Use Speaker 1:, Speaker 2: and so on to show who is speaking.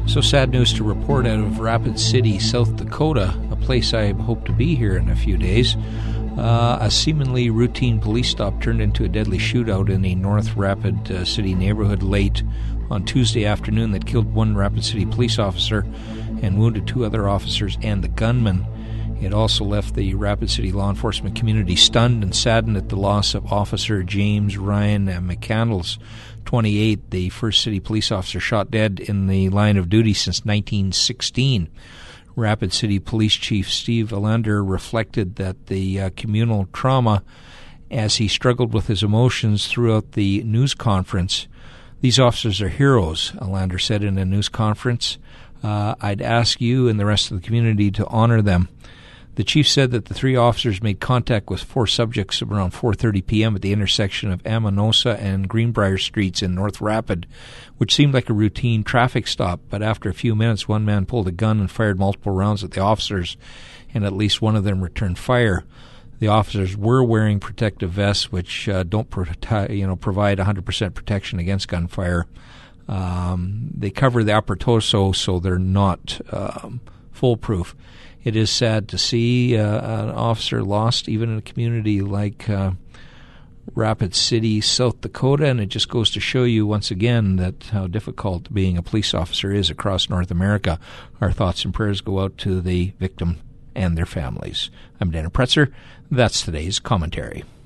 Speaker 1: So sad news to report out of Rapid City, South Dakota, a place I hope to be here in a few days. A seemingly routine police stop turned into a deadly shootout in a North Rapid City neighborhood late on Tuesday afternoon that killed one Rapid City police officer and wounded two other officers and the gunman. It also left the Rapid City law enforcement community stunned and saddened at the loss of Officer James Ryan McCandles, 28, the first city police officer shot dead in the line of duty since 1916. Rapid City Police Chief Steve Alander reflected that the communal trauma as he struggled with his emotions throughout the news conference. These officers are heroes, Alander said in a news conference. I'd ask you and the rest of the community to honor them. The chief said that the three officers made contact with four subjects around 4:30 p.m. at the intersection of Aminosa and Greenbrier Streets in North Rapid, which seemed like a routine traffic stop. But after a few minutes, one man pulled a gun and fired multiple rounds at the officers, and at least one of them returned fire. The officers were wearing protective vests, which don't provide 100% protection against gunfire. They cover the upper torso, so they're not foolproof. It is sad to see an officer lost, even in a community like Rapid City, South Dakota, and it just goes to show you once again that how difficult being a police officer is across North America. Our thoughts and prayers go out to the victim and their families. I'm Dana Pretzer. That's today's commentary.